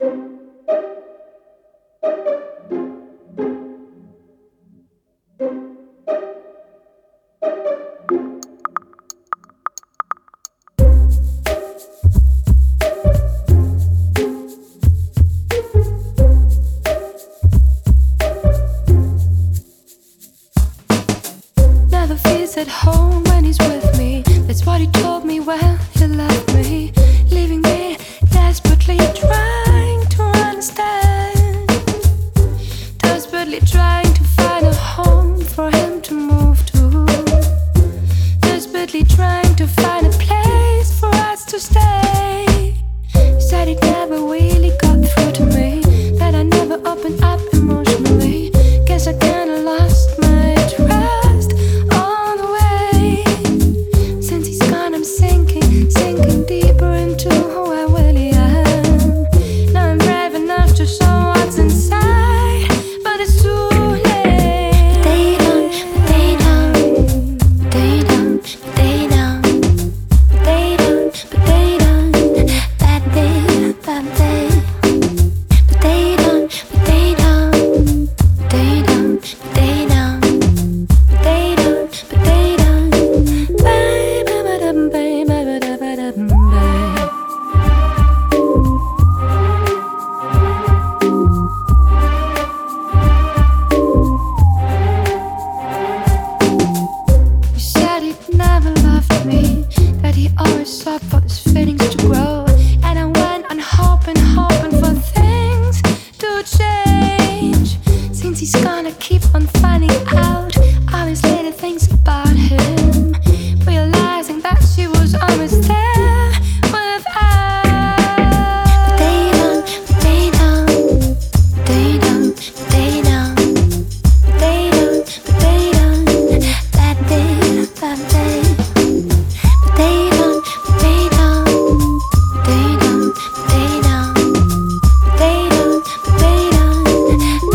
Never feels at home when he's with me. That's what he told me when he left me, leaving me desperately trying to understand, desperately trying to find a home for him to move to, desperately trying to find a place for us to stay. He said it never really got through to me, that I never opened up emotionally. Guess I kinda lost my trust on the way. Since he's gone, I'm sinking deeper into who I really am. Now I'm brave enough to show what's inside, but it's too late. They don't, they don't, they don't, they don't, they don't, but they don't, that they, that they, but they don't, but they don't, they don't, they don't, they don't, but they don't. Bye, bye, bye, bye, bye, bye, bye, bye, bye. He said he'd never loved me, that he always sought for his feelings to grow. And I went on hoping for things to change. Since he's gonna keep on finding out all these little things about him, realizing that she was always there without. But they don't, they don't, they don't, they don't, they don't, but they don't, that they, that they, but they don't, but they don't, they don't, they don't, they don't, but they don't.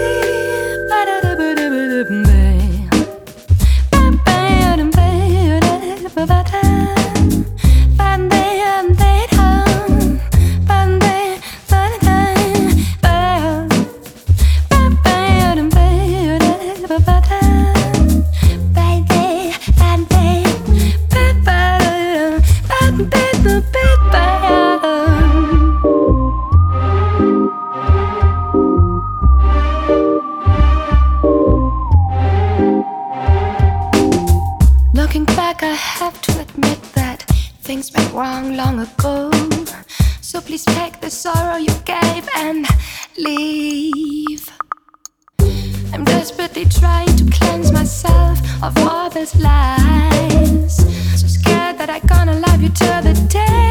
Looking back, I have to admit that things went wrong long ago. So please take the sorrow you gave and leave. I'm desperately trying to cleanse myself of all these lies. So scared that I'm gonna love you till the day